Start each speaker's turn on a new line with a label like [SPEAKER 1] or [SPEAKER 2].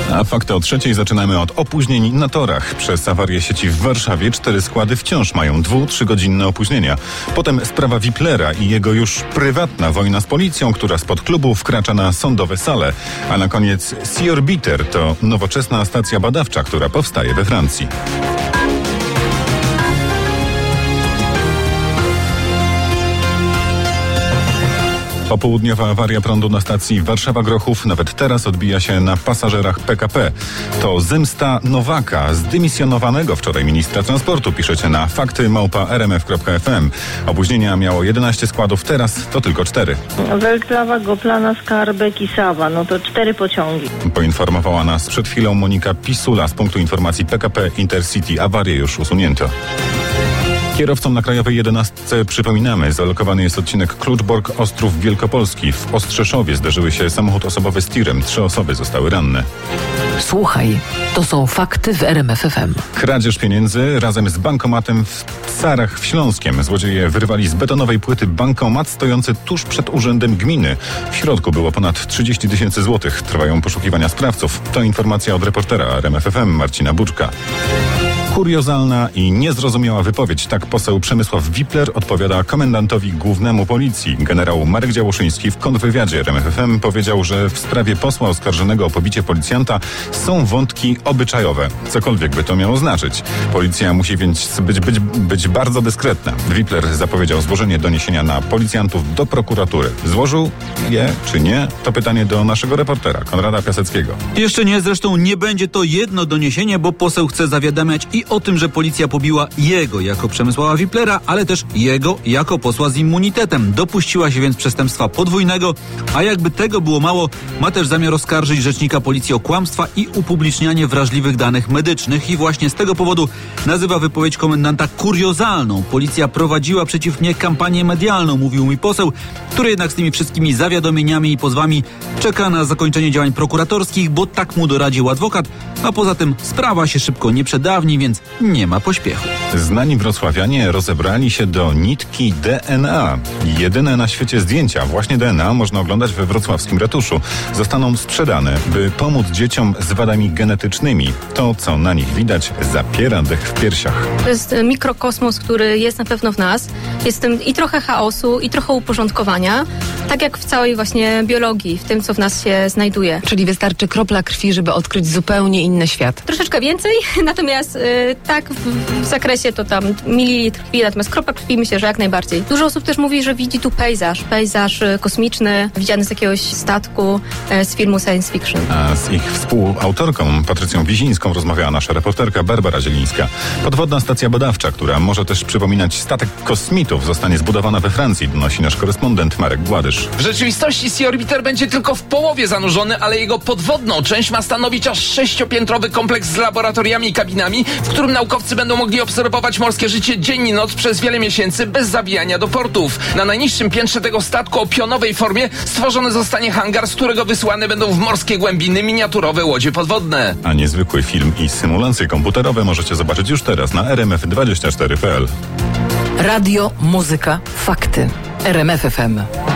[SPEAKER 1] A fakty o 3:00 zaczynamy od opóźnień na torach. Przez awarię sieci w Warszawie 4 składy wciąż mają 2-3-godzinne opóźnienia. Potem sprawa Wiplera i jego już prywatna wojna z policją, która spod klubu wkracza na sądowe sale. A na koniec Sea Orbiter to nowoczesna stacja badawcza, która powstaje we Francji. Popołudniowa awaria prądu na stacji Warszawa-Grochów nawet teraz odbija się na pasażerach PKP. To zemsta Nowaka, zdymisjonowanego wczoraj ministra transportu, piszecie na fakty@rmf.fm. Opóźnienia miało 11 składów, teraz to tylko 4.
[SPEAKER 2] Welklawa, Goplana, Skarbek i Sawa, to 4 pociągi.
[SPEAKER 1] Poinformowała nas przed chwilą Monika Pisula z punktu informacji PKP Intercity. Awarię już usunięto. Kierowcom na Krajowej 11 przypominamy, zalokowany jest odcinek Kluczbork-Ostrów Wielkopolski. W Ostrzeszowie zdarzyły się samochód osobowy z tirem. 3 osoby zostały ranne.
[SPEAKER 3] Słuchaj, to są fakty w RMF FM.
[SPEAKER 1] Kradzież pieniędzy razem z bankomatem w Sarach w Śląskiem. Złodzieje wyrwali z betonowej płyty bankomat stojący tuż przed urzędem gminy. W środku było ponad 30 000 złotych. Trwają poszukiwania sprawców. To informacja od reportera RMF FM Marcina Buczka. Kuriozalna i niezrozumiała wypowiedź. Tak poseł Przemysław Wipler odpowiada komendantowi głównemu policji. Generał Marek Działoszyński w kontrwywiadzie RMF FM powiedział, że w sprawie posła oskarżonego o pobicie policjanta są wątki obyczajowe. Cokolwiek by to miało znaczyć. Policja musi więc być bardzo dyskretna. Wipler zapowiedział złożenie doniesienia na policjantów do prokuratury. Złożył je czy nie? To pytanie do naszego reportera Konrada Piaseckiego.
[SPEAKER 4] Jeszcze nie, zresztą nie będzie to jedno doniesienie, bo poseł chce zawiadamiać i o tym, że policja pobiła jego jako Przemysława Wiplera, ale też jego jako posła z immunitetem. Dopuściła się więc przestępstwa podwójnego, a jakby tego było mało, ma też zamiar oskarżyć rzecznika policji o kłamstwa i upublicznianie wrażliwych danych medycznych i właśnie z tego powodu nazywa wypowiedź komendanta kuriozalną. Policja prowadziła przeciw mnie kampanię medialną, mówił mi poseł, który jednak z tymi wszystkimi zawiadomieniami i pozwami czeka na zakończenie działań prokuratorskich, bo tak mu doradził adwokat, a poza tym sprawa się szybko nie przedawni, więc nie ma pośpiechu.
[SPEAKER 1] Znani wrocławianie rozebrali się do nitki DNA. Jedyne na świecie zdjęcia, właśnie DNA, można oglądać we wrocławskim ratuszu. Zostaną sprzedane, by pomóc dzieciom z wadami genetycznymi. To, co na nich widać, zapiera dech w piersiach.
[SPEAKER 5] To jest mikrokosmos, który jest na pewno w nas. Jest w tym i trochę chaosu, i trochę uporządkowania. Tak jak w całej właśnie biologii, w tym, co w nas się znajduje.
[SPEAKER 3] Czyli wystarczy kropla krwi, żeby odkryć zupełnie inny świat.
[SPEAKER 5] Troszeczkę więcej, natomiast tak w zakresie to tam mililitr krwi, natomiast kropla krwi myślę, że jak najbardziej. Dużo osób też mówi, że widzi tu pejzaż kosmiczny, widziany z jakiegoś statku z filmu science fiction.
[SPEAKER 1] A z ich współautorką Patrycją Wizińską rozmawiała nasza reporterka Barbara Zielińska. Podwodna stacja badawcza, która może też przypominać statek kosmitów, zostanie zbudowana we Francji, donosi nasz korespondent Marek Gładysz.
[SPEAKER 6] W rzeczywistości Sea Orbiter będzie tylko w połowie zanurzony, ale jego podwodną część ma stanowić aż 6-piętrowy kompleks z laboratoriami i kabinami, w którym naukowcy będą mogli obserwować morskie życie dzień i noc przez wiele miesięcy bez zawijania do portów. Na najniższym piętrze tego statku o pionowej formie stworzony zostanie hangar, z którego wysłane będą w morskie głębiny miniaturowe łodzie podwodne.
[SPEAKER 1] A niezwykły film i symulacje komputerowe możecie zobaczyć już teraz na rmf24.pl.
[SPEAKER 3] Radio, muzyka, fakty. RMF FM.